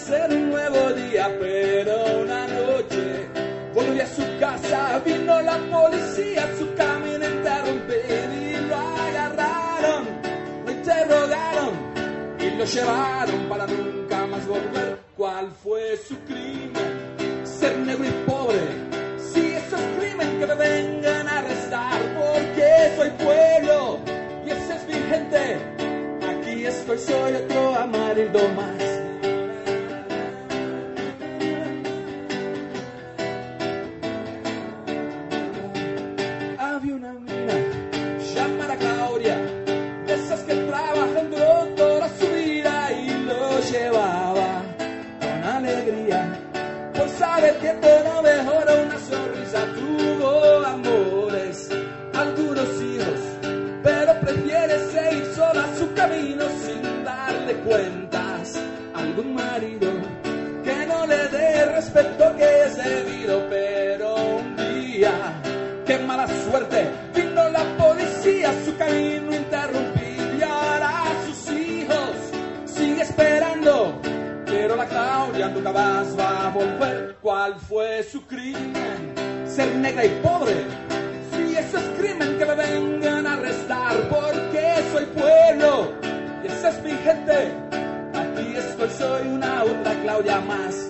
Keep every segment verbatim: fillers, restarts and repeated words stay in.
ser un nuevo día, pero una noche volvió a su casa, vino la policía, su camino interrumpido y lo agarraron, lo interrogaron y lo llevaron para nunca más volver. ¿Cuál fue su crimen? Ser negro y pobre. Si eso es crimen, que me vengan a arrestar, porque soy pueblo y esa es mi gente. Aquí estoy, soy otro Amarildo más. Había una mina llamada Claudia, de esas que trabajan duro toda su vida y lo llevaba con alegría, por saber que todo mejora una sonrisa. Tuvo amores, algunos hijos, pero prefiere seguir sola su camino sin darle cuentas a algún marido que no le dé respeto que es debido. Pero un día, qué mala suerte, vino la policía, su camino interrumpido y ahora sus hijos sigue esperando. Pero la Claudia nunca más va a volver. ¿Cuál fue su crimen? Ser negra y pobre. Si eso es crimen, que me vengan a arrestar, porque soy pueblo y esa es mi gente. Aquí estoy, soy una otra Claudia más.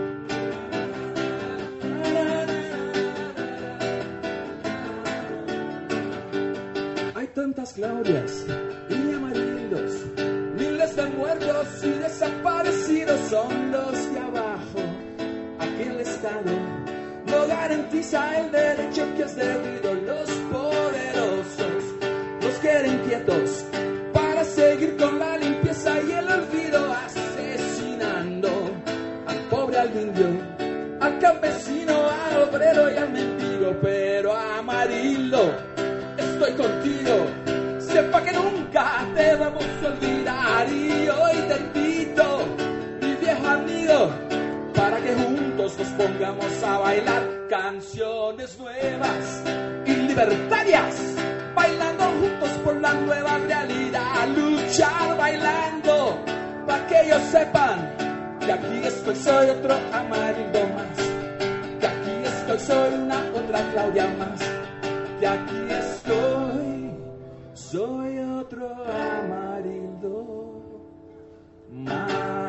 Hay tantas Claudias y amarillos, miles de muertos y desaparecidos. Son los de abajo. Aquí el Estado no garantiza el derecho que es debido. Los poderosos los quieren quietos para seguir con la limpieza y el olvido, asesinando al pobre, al indio, al campesino, al obrero y al mendigo. Pero Amarildo, estoy contigo, sepa que nunca te vamos a olvidar. Y hoy te invito, mi viejo amigo, para que juntos nos pongamos a bailar canciones nuevas y libertarias, bailando juntos por la nueva realidad. Luchar bailando, para que ellos sepan que aquí estoy, soy otro Amarildo más, que aquí estoy, soy una otra Claudia más, que aquí estoy, soy otro Amarildo más.